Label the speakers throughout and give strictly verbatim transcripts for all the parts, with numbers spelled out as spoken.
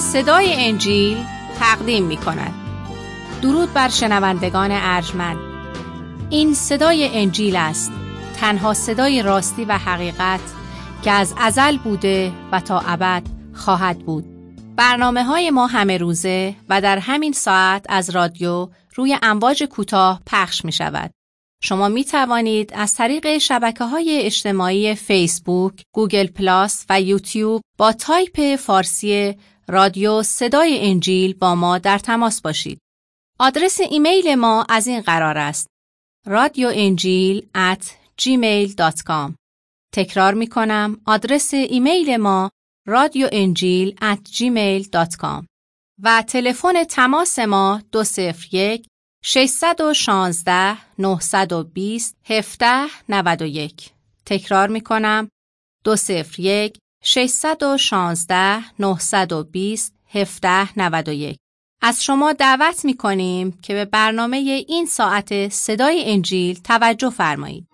Speaker 1: صدای انجیل تقدیم می کند. درود بر شنوندگان ارجمند. این صدای انجیل است، تنها صدای راستی و حقیقت که از ازل بوده و تا ابد خواهد بود. برنامه های ما همه روزه و در همین ساعت از رادیو روی امواج کوتاه پخش می شود. شما می توانید از طریق شبکه‌های اجتماعی فیسبوک، گوگل پلاس و یوتیوب با تایپ فارسی رادیو صدای انجیل با ما در تماس باشید. آدرس ایمیل ما از این قرار است: رادیو انجیل ات جیمیل دات کام. تکرار می کنم، آدرس ایمیل ما رادیو انجیل ات جیمیل دات کام و تلفن تماس ما دو صفر یک ششصد و شانزده نهصد و بیست هفده نود و یک. تکرار می کنم، دو صفر یک ششصد و شانزده نهصد و بیست هفده نود و یک. از شما دعوت می کنیم که به برنامه این ساعت صدای انجیل توجه فرمایید.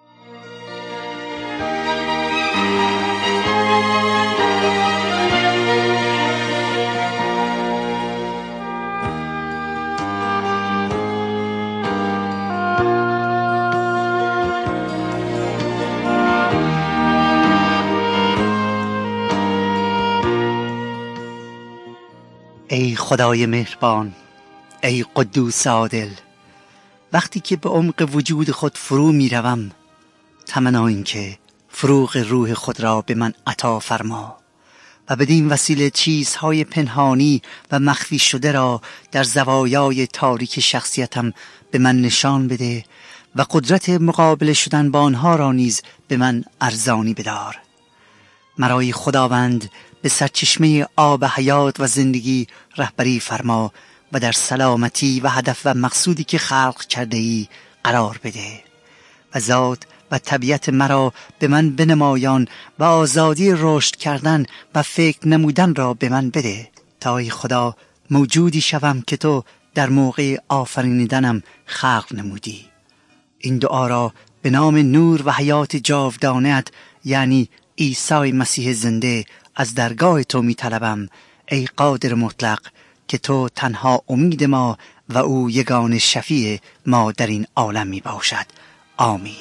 Speaker 2: ای خدای مهربان، ای قدوس عادل، وقتی که به عمق وجود خود فرو می روم، تمنا این که فروغ روح خود را به من عطا فرما و بدین وسیله چیزهای پنهانی و مخفی شده را در زوایای تاریک شخصیتم به من نشان بده و قدرت مقابله شدن با آنها را نیز به من ارزانی بدار. مرای خداوند به سرچشمه آب حیات و زندگی رهبری فرما و در سلامتی و هدف و مقصودی که خلق کرده ای قرار بده و ذات و طبیعت مرا به من بنمایان و آزادی رشد کردن و فکر نمودن را به من بده تا ای خدا موجودی شوم که تو در موقع آفریدنم خلق نمودی. این دعا را به نام نور و حیات جاودانه‌ات یعنی عیسی مسیح زنده از درگاه تو می طلبم ای قادر مطلق که تو تنها امید ما و او یگانه شفیع ما در این عالم می باشد. آمین.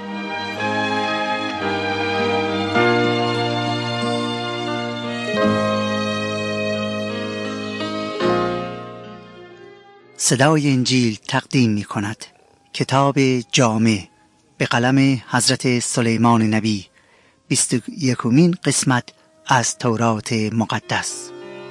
Speaker 2: صدای انجیل تقدیم می کند کتاب جامع به قلم حضرت سلیمان نبی، بیست و یکمین قسمت از تورات مقدس.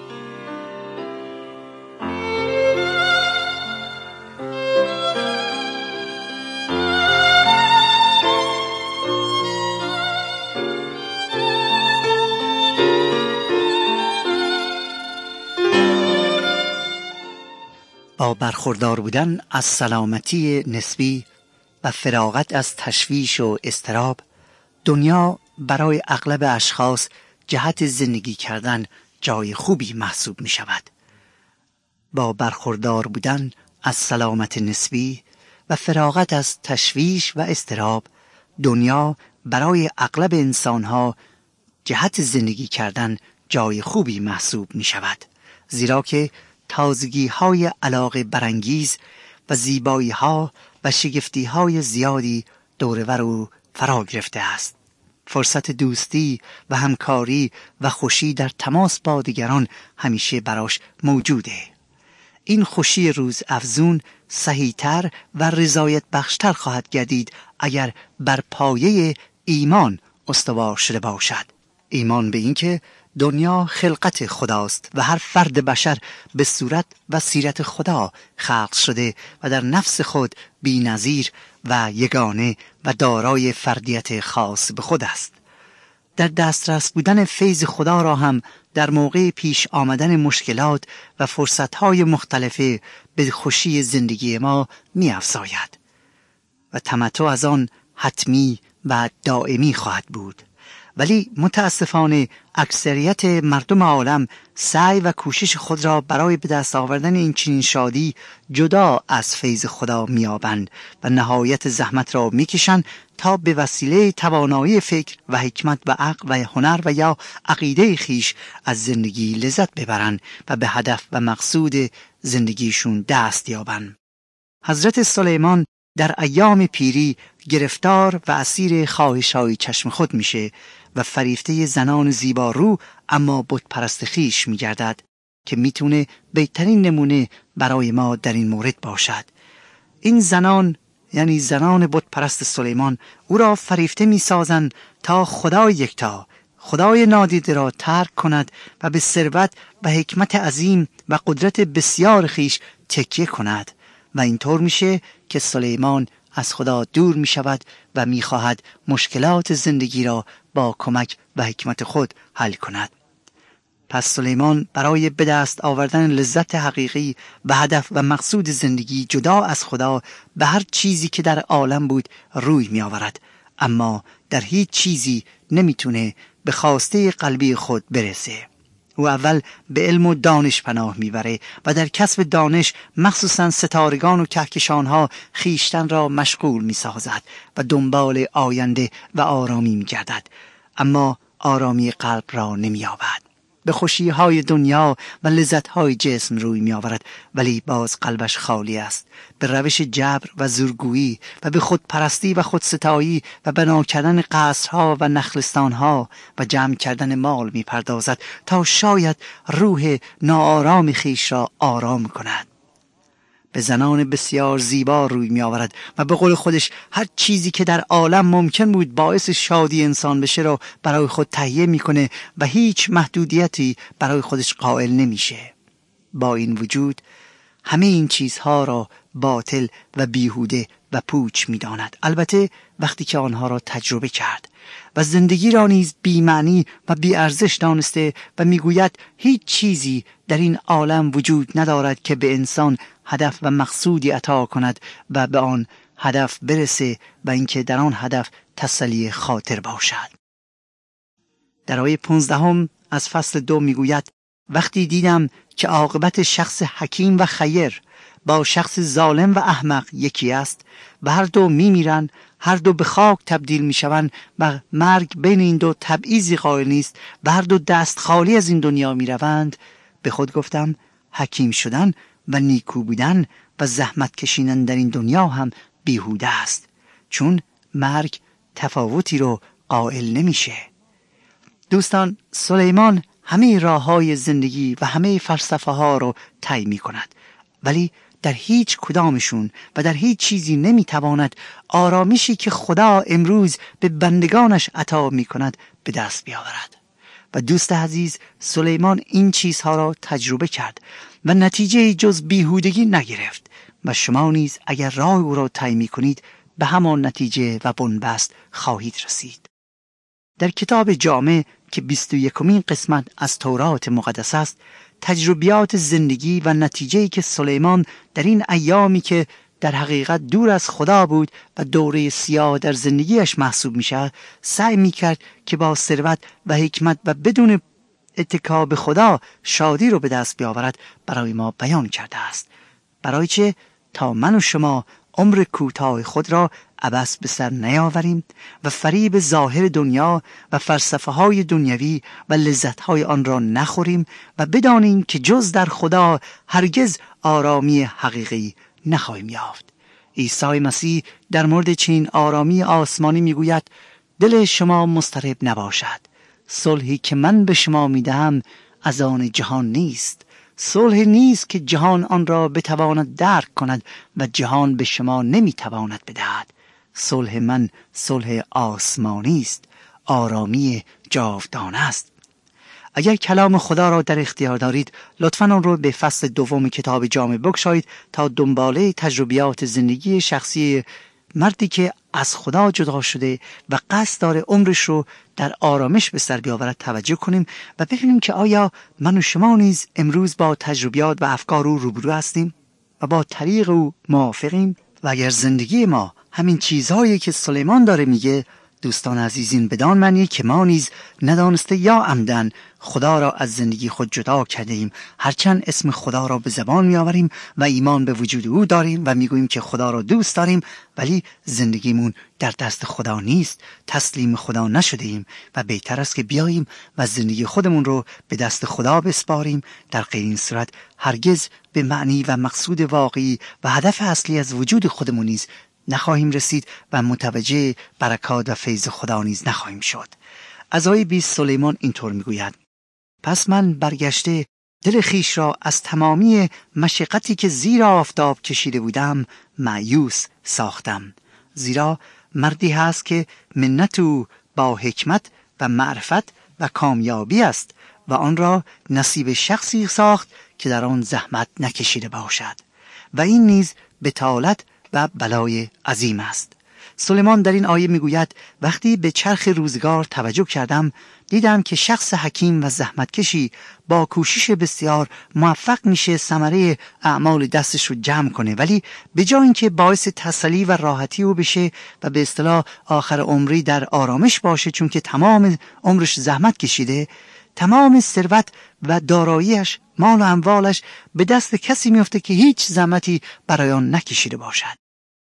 Speaker 2: با برخوردار بودن از سلامتی نسبی و فراغت از تشویش و اضطراب، دنیا برای اغلب اشخاص جهت زندگی کردن جای خوبی محسوب می شود. با برخوردار بودن از سلامت نسبی و فراغت از تشویش و اضطراب، دنیا برای اغلب انسانها جهت زندگی کردن جای خوبی محسوب می شود، زیرا که تازگی های علاقه برانگیز و زیبایی ها و شگفتی های زیادی دورور او فرا گرفته است. فرصت دوستی و همکاری و خوشی در تماس با دیگران همیشه براش موجوده. این خوشی روز افزون صحیح‌تر و رضایت بخشتر خواهد گردید اگر بر پایه ایمان استوار شده باشد. ایمان به این که دنیا خلقت خداست و هر فرد بشر به صورت و سیرت خدا خلق شده و در نفس خود بی‌نظیر و یگانه و دارای فردیت خاص به خود است. در دسترس بودن فیض خدا را هم در موقع پیش آمدن مشکلات و فرصتهای مختلفه به خوشی زندگی ما می افزاید و تمتع از آن حتمی و دائمی خواهد بود ولی متاسفانه اکثریت مردم عالم سعی و کوشش خود را برای به دست آوردن این چنین شادی جدا از فیض خدا می‌یابند و نهایت زحمت را می‌کشند تا به وسیله توانایی فکر و حکمت و عقل و هنر و یا عقیده خیش از زندگی لذت ببرند و به هدف و مقصود زندگیشون دست یابند. حضرت سلیمان در ایام پیری گرفتار و اسیر خواهش‌های چشم خود میشه و فریفته زنان زیبارو اما بت پرست خیش میگردد که میتونه بهترین نمونه برای ما در این مورد باشد. این زنان یعنی زنان بت پرست سلیمان او را فریفته میسازند تا خدای یکتا، خدای نادیده را ترک کند و به ثروت و حکمت عظیم و قدرت بسیار خیش تکیه کند و اینطور میشه که سلیمان از خدا دور می شود و می خواهد مشکلات زندگی را با کمک و حکمت خود حل کند. پس سلیمان برای به دست آوردن لذت حقیقی و هدف و مقصود زندگی جدا از خدا به هر چیزی که در عالم بود روی می آورد، اما در هیچ چیزی نمیتونه به خواسته قلبی خود برسه. او اول به علم و دانش پناه میبره و در کسب دانش مخصوصا ستارگان و کهکشانها خیشتن را مشغول میسازد و دنبال آینده و آرامی میگردد، اما آرامی قلب را نمییابد. به خوشی‌های دنیا و لذت‌های جسم روی می‌آورد، ولی باز قلبش خالی است. به روش جبر و زورگویی و به خودپرستی و خودستایی و بنا کردن قصرها و نخلستانها و جمع کردن مال می‌پردازد تا شاید روح ناآرام خیش را آرام کند. به زنان بسیار زیبا روی می آورد و به قول خودش هر چیزی که در عالم ممکن بود باعث شادی انسان بشه را برای خود تهیه میکنه و هیچ محدودیتی برای خودش قائل نمیشه. با این وجود همه این چیزها را باطل و بیهوده و پوچ میداند، البته وقتی که آنها را تجربه کرد، و زندگی را نیز بی معنی و بی ارزش دانسته و میگوید هیچ چیزی در این عالم وجود ندارد که به انسان هدف و مقصودی عطا کند و به آن هدف برسه و اینکه در آن هدف تسلی خاطر باشد. در آیه پانزدهم از فصل دو میگوید وقتی دیدم که عاقبت شخص حکیم و خیر با شخص ظالم و احمق یکی است و هر دو میمیرن، هر دو به خاک تبدیل میشوند و مرگ بین این دو تبعیضی قائل نیست و هر دو دست خالی از این دنیا میروند، به خود گفتم حکیم شدن و نیکو بودن و زحمت کشیدن در این دنیا هم بیهوده است، چون مرگ تفاوتی رو قائل نمیشه. دوستان، سلیمان همه راه‌های زندگی و همه فلسفه ها رو طی می‌کند، ولی در هیچ کدامشون و در هیچ چیزی نمیتواند آرامشی که خدا امروز به بندگانش عطا می‌کند به دست بیاورد. و دوست عزیز، سلیمان این چیزها را تجربه کرد و نتیجه جز بیهودگی نگرفت و شما نیز اگر راه او را طی می‌کنید به همان نتیجه و بنبست خواهید رسید. در کتاب جامع که بیست و یکمین قسمت از تورات مقدس است، تجربیات زندگی و نتیجه‌ای که سلیمان در این ایامی که در حقیقت دور از خدا بود و دوره سیاه در زندگیش محسوب میشه، سعی میکرد که با ثروت و حکمت و بدون اتکا به خدا شادی رو به دست بیاورد برای ما بیان کرده است. برای چه؟ تا من و شما عمر کوتاه خود را عبث به سر نیاوریم و فریب ظاهر دنیا و فلسفه های دنیوی و لذت های آن را نخوریم و بدانیم که جز در خدا هرگز آرامی حقیقی نخواهیم یافت. عیسی مسیح در مورد چنین آرامی آسمانی میگوید دل شما مضطرب نباشد، صلحی که من به شما میدهم از آن جهان نیست. صلح نیست که جهان آن را بتواند درک کند و جهان به شما نمیتواند بدهد. صلح من صلح آسمانی است، آرامی جاودانه است. اگر کلام خدا را در اختیار دارید، لطفاً آن را به فصل دوم کتاب جامع بگشایید تا دنباله تجربیات زندگی شخصی مردی که از خدا جدا شده و قصد داره عمرش رو در آرامش به سر بیاورد توجه کنیم و ببینیم که آیا من و شما نیز امروز با تجربیات و افکار او روبرو هستیم و با طریق او موافقیم. و اگر زندگی ما همین چیزهایی که سلیمان داره میگه دوستان عزیزین، بدان معنی که ما نیز ندانسته یا عمدن خدا را از زندگی خود جدا کرده ایم، هرچند اسم خدا را به زبان می آوریم و ایمان به وجود او داریم و می گوییم که خدا را دوست داریم، ولی زندگیمون در دست خدا نیست، تسلیم خدا نشده ایم و بهتر است که بیاییم و زندگی خودمون رو به دست خدا بسپاریم. در غیر این صورت هرگز به معنی و مقصود واقعی و هدف اصلی از وجود خودمون نیز نخواهیم رسید و متوجه برکات و فیض خدا نیز نخواهیم شد. از آیه بیست سلیمان اینطور میگوید: پس من برگشته دل خیش را از تمامی مشقتی که زیر آفتاب کشیده بودم مایوس ساختم، زیرا مردی هست که منت او با حکمت و معرفت و کامیابی است و آن را نصیب شخصی ساخت که در آن زحمت نکشیده باشد و این نیز بطالت و بلای عظیم است. سلیمان در این آیه میگوید وقتی به چرخ روزگار توجه کردم دیدم که شخص حکیم و زحمتکشی با کوشش بسیار موفق میشه ثمره اعمال دستش رو جمع کنه، ولی به جای اینکه باعث تسلی و راحتی او بشه و به اصطلاح آخر عمری در آرامش باشه چون که تمام عمرش زحمت کشیده، تمام ثروت و داراییش، مال و اموالش به دست کسی میفته که هیچ زحمتی برای آن نکشیده باشد.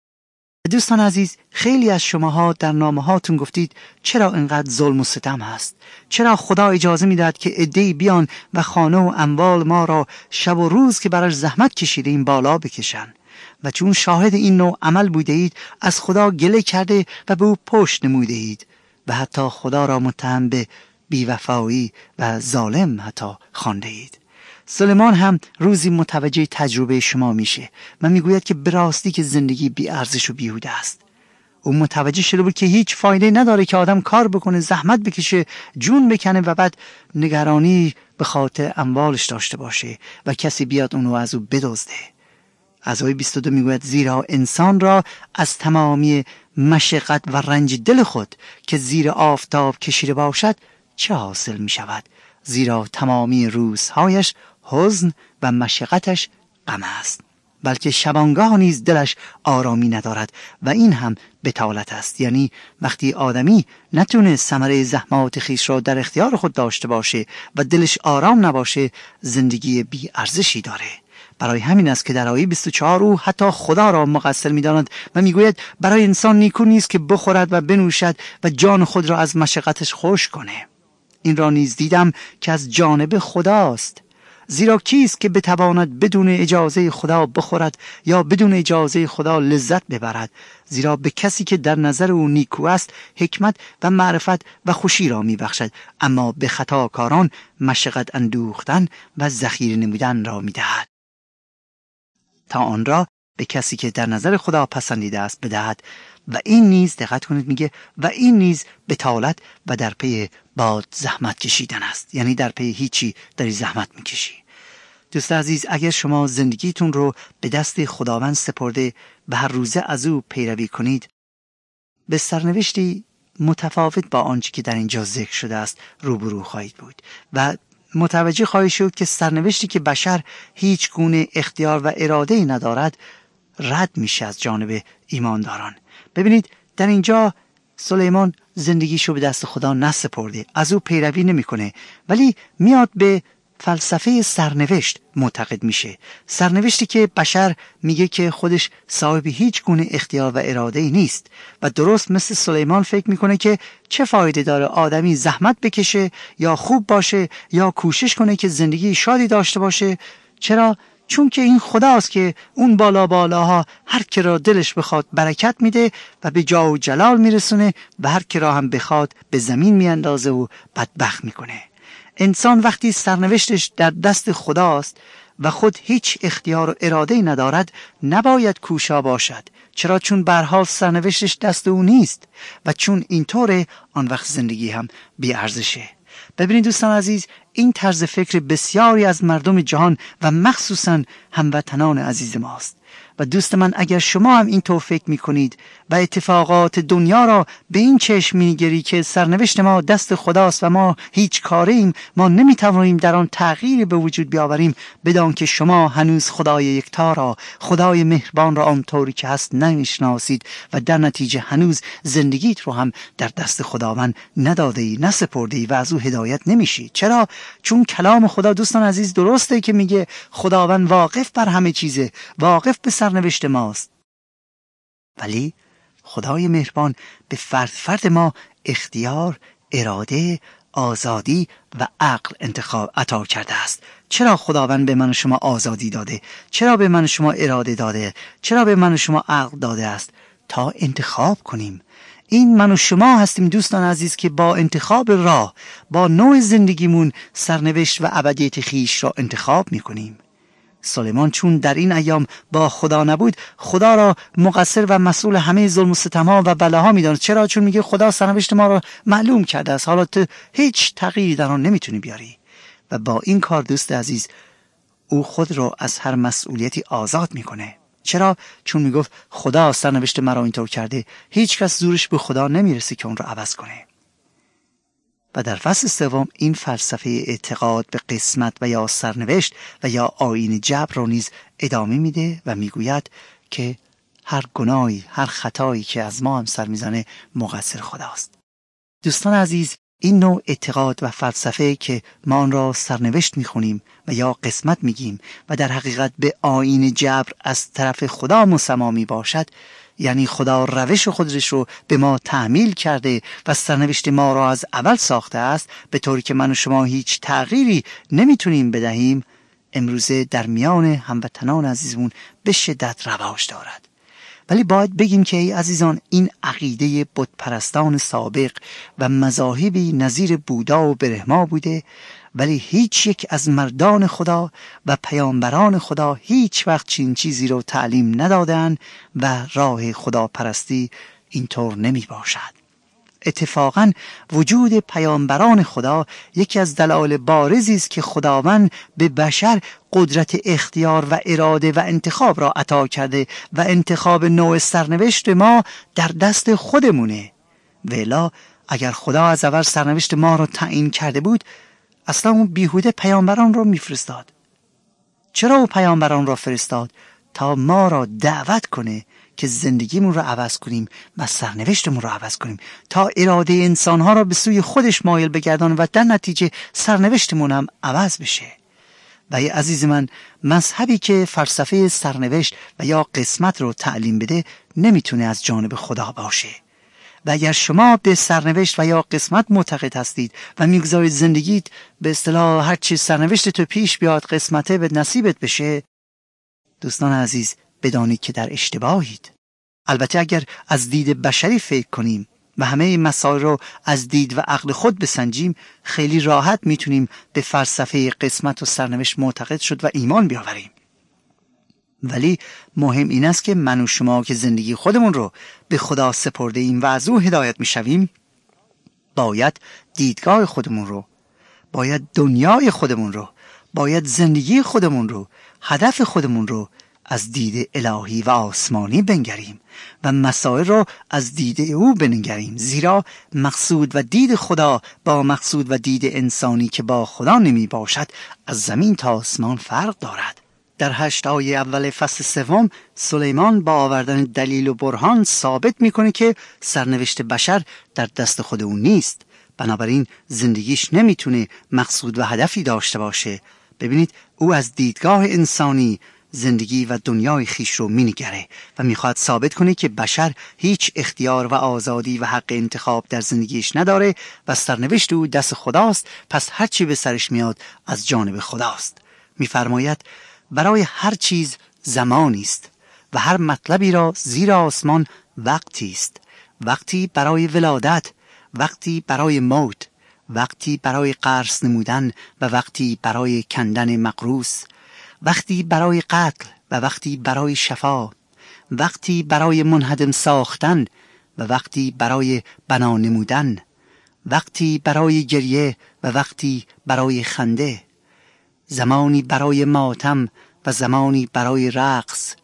Speaker 2: دوستان عزیز، خیلی از شماها در نامه‌هاتون گفتید چرا اینقدر ظلم و ستم هست؟ چرا خدا اجازه میداد که عده‌ای بیان و خانه و اموال ما را شب و روز که براش زحمت کشیدیم بالا بکشن؟ و چون شاهد این نوع عمل بوده اید از خدا گله کرده و به او پشت نموده اید و حتی خدا را متهم به بی‌وفایی و ظالم حتی خوانده اید. سلیمان هم روزی متوجه تجربه شما میشه و میگوید که به راستی که زندگی بی ارزش و بیهوده است. او متوجه شده بود که هیچ فایده نداره که آدم کار بکنه، زحمت بکشه، جون بکنه و بعد نگرانی به خاطر اموالش داشته باشه و کسی بیاد اونو از او بدزده. از آیه بیست و دو میگوید زیرا انسان را از تمامی مشقت و رنج دل خود که زیر آفتاب کشیده باشد چه حاصل می شود؟ زیرا تمامی روزهایش حزن و مشقتش غم است، بلکه شبانگاه نیز دلش آرامی ندارد و این هم بطالت است. یعنی وقتی آدمی نتونه ثمره زحمات خیش را در اختیار خود داشته باشه و دلش آرام نباشه، زندگی بی ارزشی داره. برای همین است که در آیه بیست و چهار او حتی خدا را مقصر می‌داند و میگوید برای انسان نیکو نیست که بخورد و بنوشد و جان خود را از مشقتش خوش کنه. این را نیز دیدم که از جانب خداست، زیرا کیست که بتواند بدون اجازه خدا بخورد یا بدون اجازه خدا لذت ببرد؟ زیرا به کسی که در نظر او نیکو است حکمت و معرفت و خوشی را میبخشد، اما به خطاکاران مشقت اندوختن و ذخیره نمودن را میدهد تا آن را به کسی که در نظر خدا پسندیده است بدهد و این نیز دقت کنید میگه و این نیز بطالت و در پی باد زحمت کشیدن است، یعنی در پی هیچی داری زحمت میکشی. دوست عزیز، اگر شما زندگیتون رو به دست خداوند سپرده و هر روزه از او پیروی کنید، به سرنوشتی متفاوت با آنچه که در اینجا ذکر شده است روبرو خواهید بود و متوجه خواهید شد که سرنوشتی که بشر هیچ گونه اختیار و اراده‌ای ندارد رد میشه از جانب ایمانداران. ببینید در اینجا سلیمان زندگیشو به دست خدا نسپرده، از او پیروی نمیکنه، ولی میاد به فلسفه سرنوشت معتقد میشه. سرنوشتی که بشر میگه که خودش صاحب هیچ گونه اختیار و اراده ای نیست و درست مثل سلیمان فکر میکنه که چه فایده داره آدمی زحمت بکشه یا خوب باشه یا کوشش کنه که زندگی شادی داشته باشه. چرا؟ چون که این خداست که اون بالا بالاها هر کی را دلش بخواد برکت میده و به جاه و جلال میرسونه و هر کی را هم بخواد به زمین میاندازه و بدبخت میکنه. انسان وقتی سرنوشتش در دست خداست و خود هیچ اختیار و اراده‌ای ندارد نباید کوشا باشد. چرا؟ چون به هر حال سرنوشتش دست او نیست و چون اینطوره آن وقت زندگی هم بی ارزشه. ببینید دوستان عزیز، این طرز فکر بسیاری از مردم جهان و مخصوصاً هموطنان عزیز ماست. و دوست من اگر شما هم این طور فکر میکنید و اتفاقات دنیا را به این چشم میگیری که سرنوشت ما دست خداست و ما هیچ کاریم، ما نمیتوانیم در آن تغییر به وجود بیاوریم، بدان که شما هنوز خدای یکتا را، خدای مهربان را آنطوری که هست نمیشناسید و در نتیجه هنوز زندگیت رو هم در دست خداوند نداده‌ای، نسپرده‌ای و از او هدایت نمیشی. چرا؟ چون کلام خدا دوستان عزیز درسته که میگه خداوند واقف بر همه چیزه، واقف به سرنوشت ماست، ولی خدای مهربان به فرد فرد ما اختیار، اراده، آزادی و عقل انتخاب عطا کرده است. چرا خداوند به من و شما آزادی داده؟ چرا به من و شما اراده داده؟ چرا به من و شما عقل داده است؟ تا انتخاب کنیم. این من و شما هستیم دوستان عزیز که با انتخاب راه، با نوع زندگیمون سرنوشت و ابدیت خیش را انتخاب میکنیم. سلیمان چون در این ایام با خدا نبود، خدا را مقصر و مسئول همه ظلم و ستم‌ها و بلاها می‌داند. چرا؟ چون میگه خدا سرنوشت ما را معلوم کرده است، حالا تو هیچ تغییری در آن نمیتونی بیاری. و با این کار دوست عزیز او خود را از هر مسئولیتی آزاد میکنه. چرا؟ چون میگفت خدا سرنوشت مرا اینطور کرده، هیچ کس زورش به خدا نمیرسه که اون را عوض کنه. و در فصل سوم این فلسفه اعتقاد به قسمت و یا سرنوشت و یا آیین جبر را نیز ادامه میده و میگوید که هر گناهی، هر خطایی که از ما هم سر میزنه مقصر خداست. دوستان عزیز، این نوع اعتقاد و فلسفه که ما آن را سرنوشت میخونیم و یا قسمت میگیم و در حقیقت به آیین جبر از طرف خدا مسما می باشد، یعنی خدا روش خودش رو به ما تحمیل کرده و سرنوشت ما را از اول ساخته است، به طوری که من و شما هیچ تغییری نمیتونیم بدهیم، امروزه در میان هموطنان عزیزمون به شدت رواج دارد. ولی باید بگیم که ای عزیزان، این عقیده بت پرستان سابق و مذاهبی نظیر بودا و برهما بوده، ولی هیچ یک از مردان خدا و پیامبران خدا هیچ وقت چین چیزی رو تعلیم ندادن و راه خدا پرستی اینطور نمی باشد. اتفاقاً وجود پیامبران خدا یکی از دلایل بارزی است که خداوند به بشر قدرت اختیار و اراده و انتخاب را عطا کرده و انتخاب نوع سرنوشت ما در دست خودمونه. ولی اگر خدا از اول سرنوشت ما را تعیین کرده بود، اصلا اون بیهوده پیامبران را میفرستاد. چرا او پیامبران را فرستاد؟ تا ما را دعوت کنه که زندگیمون رو عوض کنیم و سرنوشتمون رو عوض کنیم، تا اراده انسانها را به سوی خودش مایل بگردان و در نتیجه سرنوشتمون هم عوض بشه. و ای عزیز من، مذهبی که فلسفه سرنوشت و یا قسمت رو تعلیم بده نمیتونه از جانب خدا باشه. و اگر شما به سرنوشت و یا قسمت معتقد هستید و میگذارید زندگیت به اصطلاح هر چی سرنوشت تو پیش بیاد قسمته به نصیبت بشه، دوستان عزیز بدانید که در اشتباهید. البته اگر از دید بشری فکر کنیم و همه مسائل رو از دید و عقل خود بسنجیم، خیلی راحت میتونیم به فلسفه قسمت و سرنوشت معتقد شد و ایمان بیاوریم. ولی مهم این است که من و شما که زندگی خودمون رو به خدا سپرده ایم و از او هدایت میشویم، باید دیدگاه خودمون رو، باید دنیای خودمون رو، باید زندگی خودمون رو، هدف خودمون رو از دید الهی و آسمانی بنگریم و مسائل رو از دید او بنگریم، زیرا مقصود و دید خدا با مقصود و دید انسانی که با خدا نمی باشد از زمین تا آسمان فرق دارد. در هشت آیه اول فصل سوم سلیمان با آوردن دلیل و برهان ثابت میکنه که سرنوشت بشر در دست خود اون نیست، بنابراین زندگیش نمیتونه مقصود و هدفی داشته باشه. ببینید، او از دیدگاه انسانی زندگی و دنیای خیش رو مینگره و میخواد ثابت کنه که بشر هیچ اختیار و آزادی و حق انتخاب در زندگیش نداره و سرنوشت او دست خداست، پس هر چی به سرش میاد از جانب خداست. میفرماید برای هر چیز زمانی است و هر مطلبی را زیر آسمان وقتی است، وقتی برای ولادت، وقتی برای موت، وقتی برای قرص نمودن و وقتی برای کندن مقروس، وقتی برای قتل و وقتی برای شفا، وقتی برای منهدم ساختن و وقتی برای بنا نمودن، وقتی برای گریه و وقتی برای خنده، زمانی برای ماتم و زمانی برای رقص،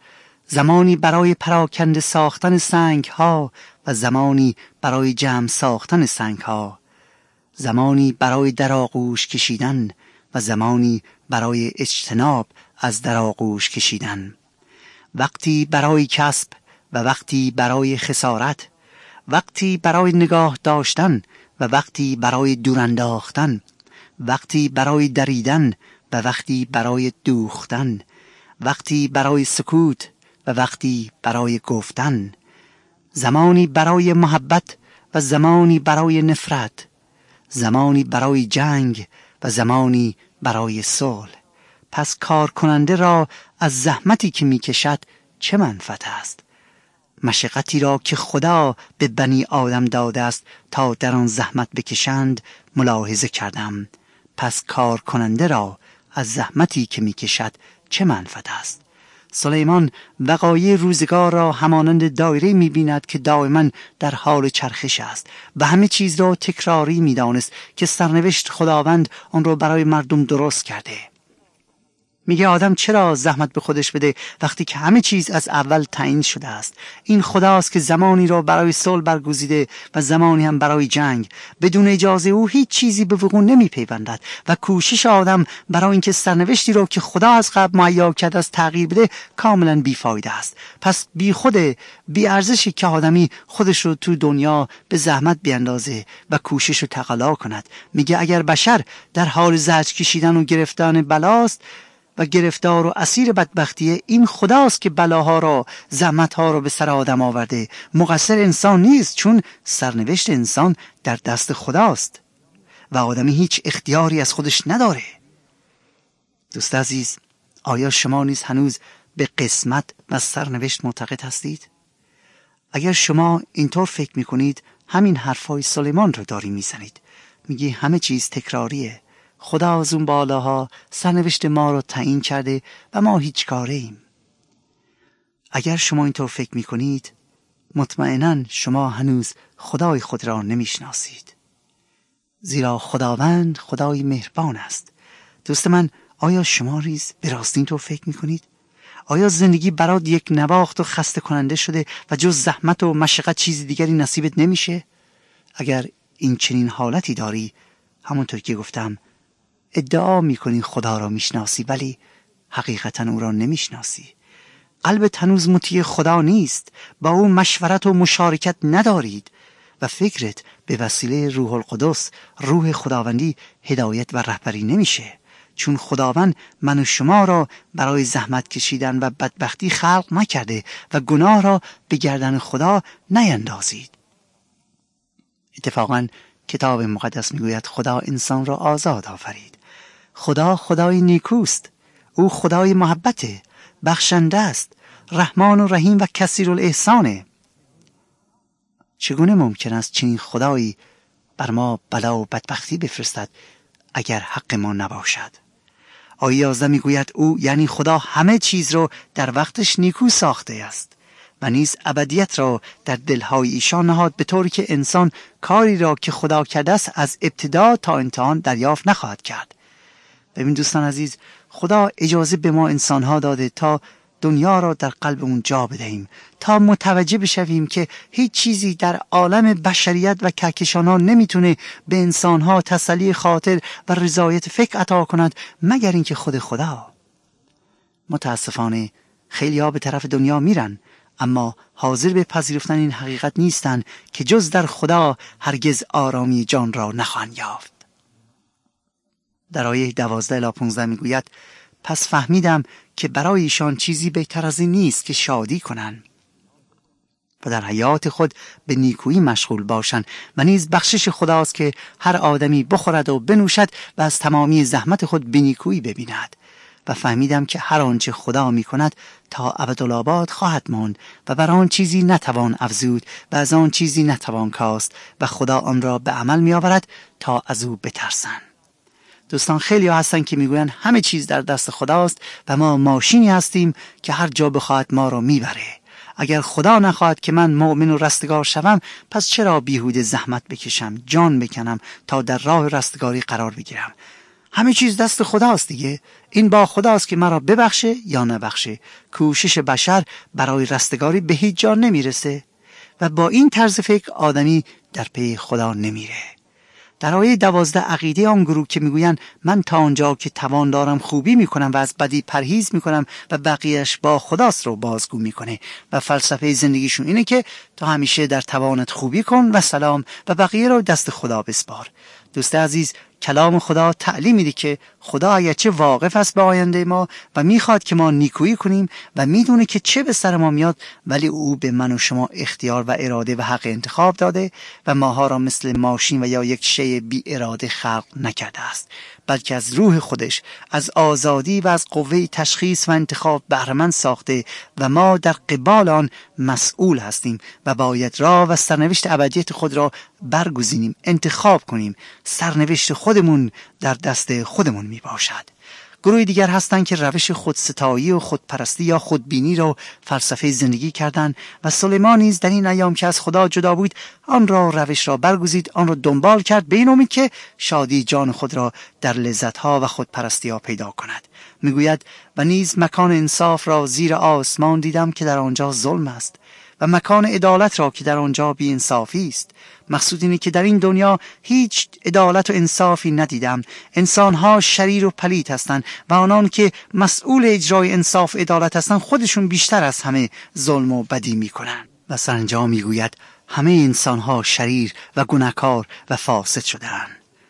Speaker 2: زمانی برای پراکنده ساختن سنگ ها و زمانی برای جمع ساختن سنگ ها، زمانی برای در آغوش کشیدن و زمانی برای اجتناب از در آغوش کشیدن، وقتی برای کسب و وقتی برای خسارت، وقتی برای نگاه داشتن و وقتی برای دور انداختن، وقتی برای دریدن و وقتی برای دوختن، وقتی برای سکوت و وقتی برای گفتن، زمانی برای محبت و زمانی برای نفرت، زمانی برای جنگ و زمانی برای صلح. پس کار کننده را از زحمتی که می کشد چه منفعت است؟ مشقتی را که خدا به بنی آدم داده است تا در آن زحمت بکشند ملاحظه کردم. پس کار کننده را از زحمتی که می کشد چه منفعت است؟ سلیمان وقایع روزگار را همانند دایره می بیند که دائما در حال چرخش است و همه چیز را تکراری می دانست که سرنوشت خداوند آن را برای مردم درست کرده. میگه آدم چرا زحمت به خودش بده وقتی که همه چیز از اول تعیین شده است؟ این خداست که زمانی را برای صلح برگزیده و زمانی هم برای جنگ. بدون اجازه او هیچ چیزی به وقوع نمی پیوندد و کوشش آدم برای اینکه سرنوشتی را که خدا از قبل مهیا کرده است تغییر بده کاملا بیفایده است. پس بی خوده، بی ارزشی که آدمی خودش رو تو دنیا به زحمت بیاندازه و کوشش رو تقلا کند. میگه اگر بشر در حال زجر کشیدن و گرفتن بلاست و گرفتار و اسیر بدبختیه، این خداست که بلاها را، زحمتها را به سر آدم آورده. مقصر انسان نیست، چون سرنوشت انسان در دست خداست و آدمی هیچ اختیاری از خودش نداره. دوست عزیز، آیا شما نیز هنوز به قسمت و سرنوشت معتقد هستید؟ اگر شما اینطور فکر میکنید، همین حرفای سلیمان رو داری میزنید. میگی همه چیز تکراریه، خدا از اون بالاها سرنوشت ما رو تعیین کرده و ما هیچ کاره ایم. اگر شما اینطور فکر میکنید، مطمئناً شما هنوز خدای خود را نمیشناسید، زیرا خداوند خدای مهربان است. دوست من، آیا شما ریز به راستی اینطور فکر میکنید؟ آیا زندگی برات یک نواخت و خسته کننده شده و جز زحمت و مشقت چیزی دیگری نصیبت نمیشه؟ اگر این چنین حالتی داری، همونطور که گفتم، ادعا میکنی خدا را میشناسی ولی حقیقتا او را نمیشناسی. قلبت هنوز مطیع خدا نیست، با او مشورت و مشارکت ندارید و فکرت به وسیله روح القدس، روح خداوندی، هدایت و رهبری نمیشه، چون خداوند من و شما را برای زحمت کشیدن و بدبختی خلق نکرده و گناه را به گردن خدا نیندازید. اتفاقاً کتاب مقدس میگوید خدا انسان را آزاد آفرید. خدا خدای نیکوست، او خدای محبته، بخشنده است، رحمان و رحیم و کثیر الاحسانه. چگونه ممکن است چنین خدایی بر ما بلا و بدبختی بفرستد اگر حق ما نباشد؟ آیه یازده میگوید او یعنی خدا همه چیز را در وقتش نیکو ساخته است و نیز ابدیت را در دلهای ایشان نهاد، به طوری که انسان کاری را که خدا کرده است از ابتدا تا انتها دریافت نخواهد کرد. ببین دوستان عزیز، خدا اجازه به ما انسانها داده تا دنیا را در قلبمون جا بدهیم، تا متوجه بشویم که هیچ چیزی در عالم بشریت و کهکشانان نمیتونه به انسانها تسلی خاطر و رضایت فکر عطا کند مگر اینکه خود خدا. متاسفانه خیلی ها به طرف دنیا میرن اما حاضر به پذیرفتن این حقیقت نیستن که جز در خدا هرگز آرامی جان را نخواهند یافت. در آیه دوازده الی پانزده میگوید پس فهمیدم که برای ایشان چیزی بهتر از این نیست که شادی کنند و در حیات خود به نیکویی مشغول باشند و نیز بخشش خداست که هر آدمی بخورد و بنوشد و از تمامی زحمت خود به نیکویی ببیند. و فهمیدم که هر آنچه خدا می کند تا ابدالآباد خواهد ماند و بر آن چیزی نتوان افزود و از آن چیزی نتوان کاست و خدا آن را به عمل می آورد تا از او بترسند. دوستان، خیلی ها هستن که میگوین همه چیز در دست خداست و ما ماشینی هستیم که هر جا بخواهد ما را میبره. اگر خدا نخواهد که من مؤمن و رستگار شوم، پس چرا بیهوده زحمت بکشم، جان بکنم تا در راه رستگاری قرار بگیرم؟ همه چیز دست خداست دیگه. این با خداست که مرا ببخشه یا نبخشه. کوشش بشر برای رستگاری به هیچ جا نمیرسه و با این طرز فکر آدمی در پی خدا نمیره. در آیه دوازده عقیده آن گروه که میگویند من تا آنجا که توان دارم خوبی میکنم و از بدی پرهیز میکنم و بقیهش با خداست رو بازگو میکنه و فلسفه زندگیشون اینه که تا همیشه در توانت خوبی کن و سلام و بقیه رو دست خدا بسپار. دوست عزیز، کلام خدا تعلیم میده که خدا اگرچه واقف است به آینده ما و میخواد که ما نیکویی کنیم و میدونه که چه به سر ما میاد، ولی او به من و شما اختیار و اراده و حق انتخاب داده و ماها را مثل ماشین و یا یک شی بی اراده خلق نکرده است، بلکه از روح خودش، از آزادی و از قوه تشخیص و انتخاب بهره‌مند ساخته و ما در قبال آن مسئول هستیم و باید راه و سرنوشت ابدیت خود را برگزینیم، انتخاب کنیم. سرنوشت خودمون در دست خودمون می باشد. گروه دیگر هستند که روش خودستایی و خودپرستی یا خودبینی را فلسفه زندگی کردند و سلیمان نیز در این ایام که از خدا جدا بود آن را روش را برگزید، آن را دنبال کرد به این امید که شادی جان خود را در لذتها و خودپرستی ها پیدا کند. میگوید و نیز مکان انصاف را زیر آسمان دیدم که در آنجا ظلم است و مکان عدالت را که در آنجا بی انصافی است. مقصود اینه که در این دنیا هیچ عدالت و انصافی ندیدم. انسانها شریر و پلید هستند و آنان که مسئول اجرای انصاف و عدالت هستند خودشون بیشتر از همه ظلم و بدی میکنن. و سرانجام میگوید همه انسانها شریر و گناهکار و فاسد شدند.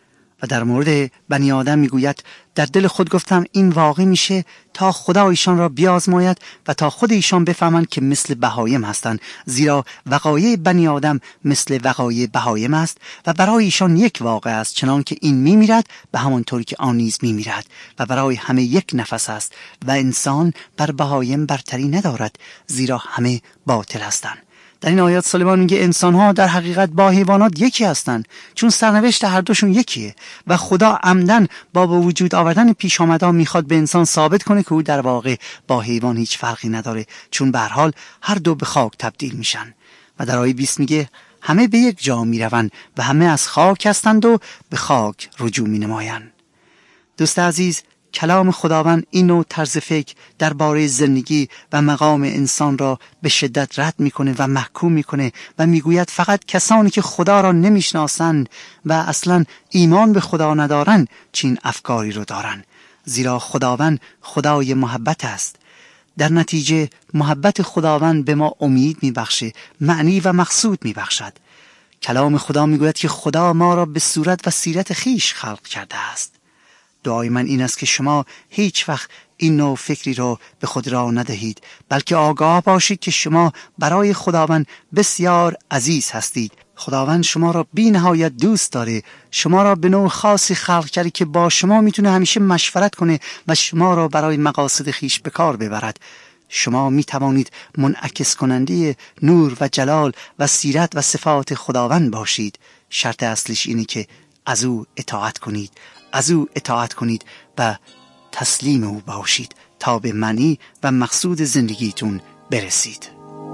Speaker 2: و در مورد بنی آدم میگوید در دل خود گفتم این واقع میشه تا خدا ایشان را بیازماید و تا خود ایشان بفهمند که مثل بهایم هستند، زیرا وقایع بنی آدم مثل وقایع بهایم است و برای ایشان یک واقع است، چنان که این میمیرد به همان طوری که آن نیز میمیرد و برای همه یک نفس است و انسان بر بهایم برتری ندارد، زیرا همه باطل هستند. در این آیات سلیمان میگه انسان‌ها در حقیقت با حیوانات یکی هستند، چون سرنوشت هر دوشون یکیه و خدا عمدن با به وجود آوردن پیش آمدها میخواد به انسان ثابت کنه که او در واقع با حیوان هیچ فرقی نداره، چون به هر حال هر دو به خاک تبدیل میشن. و در آیه بیست میگه همه به یک جا میروند و همه از خاک هستند و به خاک رجوع مینمایند. دوست عزیز، کلام خداوند این نوع طرز فکر درباره زندگی و مقام انسان را به شدت رد میکنه و محکوم میکنه و میگوید فقط کسانی که خدا را نمیشناسند و اصلا ایمان به خدا ندارن چین افکاری رو دارن، زیرا خداوند خدای محبت است. در نتیجه محبت خداوند به ما امید میبخشه، معنی و مقصود میبخشد. کلام خدا میگوید که خدا ما را به صورت و سیرت خیش خلق کرده است. دعای من این است که شما هیچ وقت این نوع فکری را به خود را ندهید، بلکه آگاه باشید که شما برای خداوند بسیار عزیز هستید. خداوند شما را بی نهایت دوست داره، شما را به نوع خاصی خلق کرده که با شما میتونه همیشه مشورت کنه و شما را برای مقاصد خیش به کار ببرد. شما می توانید منعکس کننده نور و جلال و سیرت و صفات خداوند باشید. شرط اصلیش اینه که از او اطاعت کنید، از او اطاعت کنید و تسلیم او باشید تا به معنی و مقصود زندگیتون برسید.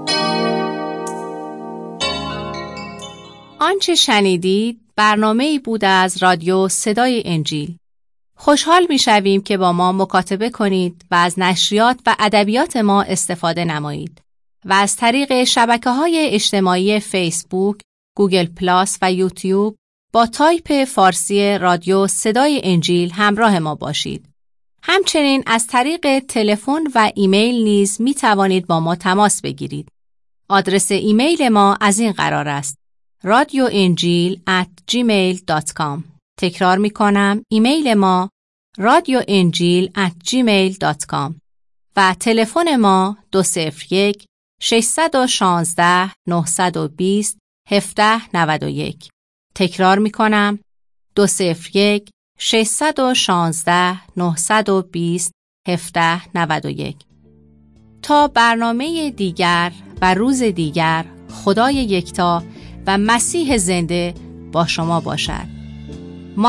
Speaker 1: آنچه شنیدید برنامه‌ای بود از رادیو صدای انجیل. خوشحال می‌شویم که با ما مکاتبه کنید و از نشریات و ادبیات ما استفاده نمایید و از طریق شبکه‌های اجتماعی فیسبوک، گوگل پلاس و یوتیوب با تایپ فارسی رادیو صدای انجیل همراه ما باشید. همچنین از طریق تلفن و ایمیل نیز می توانید با ما تماس بگیرید. آدرس ایمیل ما از این قرار است: رادیو انجیل ات جیمیل دات کام. تکرار می کنم، ایمیل ما رادیو انجیل ات جیمیل دات کام و تلفن ما دو صفر یک ششصد و شانزده نهصد و بیست هفده نود و یک. تکرار می کنم، دو صفر یک ششصد و شانزده نهصد و بیست هفده نود و یک. تا برنامه دیگر و روز دیگر، خدای یکتا و مسیح زنده با شما باشد.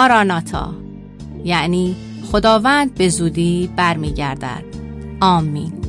Speaker 1: ماراناتا، یعنی خداوند به زودی برمیگردد. آمین.